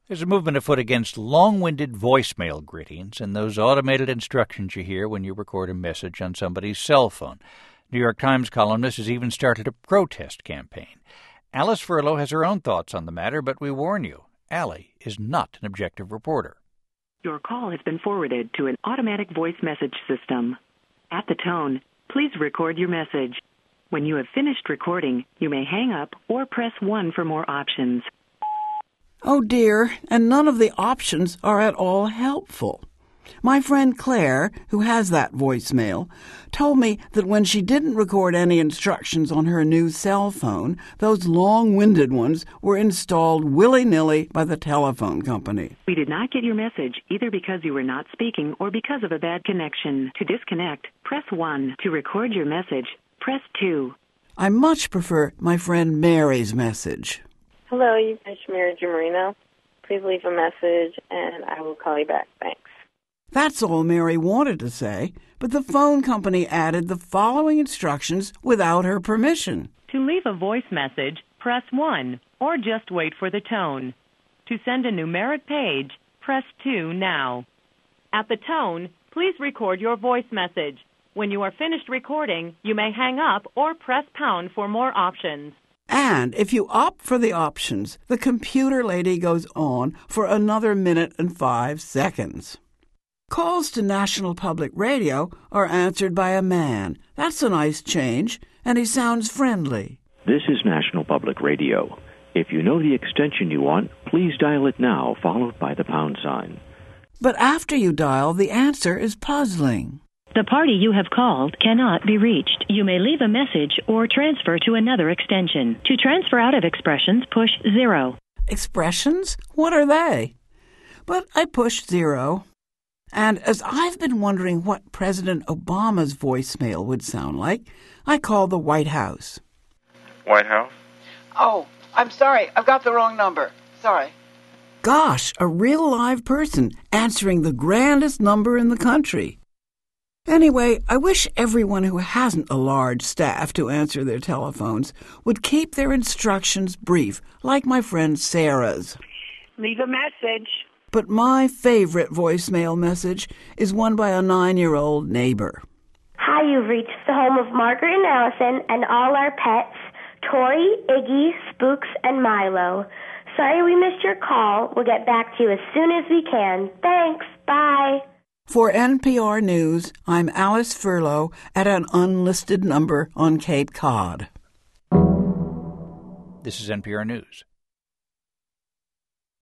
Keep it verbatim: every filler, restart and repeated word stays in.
There's a movement afoot against long-winded voicemail greetings and those automated instructions you hear when you record a message on somebody's cell phone. New York Times columnist has even started a protest campaign. Alice Furlow has her own thoughts on the matter, but we warn you, Allie is not an objective reporter. Your call has been forwarded to an automatic voice message system. At the tone, please record your message. When you have finished recording, you may hang up or press one for more options. Oh dear, and none of the options are at all helpful. My friend Claire, who has that voicemail, told me that when she didn't record any instructions on her new cell phone, those long-winded ones were installed willy-nilly by the telephone company. We did not get your message either because you were not speaking or because of a bad connection. To disconnect, press one. To record your message, press two. I much prefer my friend Mary's message. Hello, you've reached Mary Marino. Please leave a message and I will call you back. Thanks. That's all Mary wanted to say, but the phone company added the following instructions without her permission. To leave a voice message, press one, or just wait for the tone. To send a numeric page, press two now. At the tone, please record your voice message. When you are finished recording, you may hang up or press pound for more options. And if you opt for the options, the computer lady goes on for another minute and five seconds. Calls to National Public Radio are answered by a man. That's a nice change, and he sounds friendly. This is National Public Radio. If you know the extension you want, please dial it now, followed by the pound sign. But after you dial, the answer is puzzling. The party you have called cannot be reached. You may leave a message or transfer to another extension. To transfer out of expressions, push zero. Expressions? What are they? But I pushed zero. And as I've been wondering what President Obama's voicemail would sound like, I called the White House. White House? Oh, I'm sorry. I've got the wrong number. Sorry. Gosh, a real live person answering the grandest number in the country. Anyway, I wish everyone who hasn't a large staff to answer their telephones would keep their instructions brief, like my friend Sarah's. Leave a message. But my favorite voicemail message is one by a nine-year-old neighbor. Hi, you've reached the home of Margaret and Allison and all our pets, Tori, Iggy, Spooks, and Milo. Sorry we missed your call. We'll get back to you as soon as we can. Thanks. Bye. For N P R News, I'm Alice Furlow at an unlisted number on Cape Cod. This is N P R News.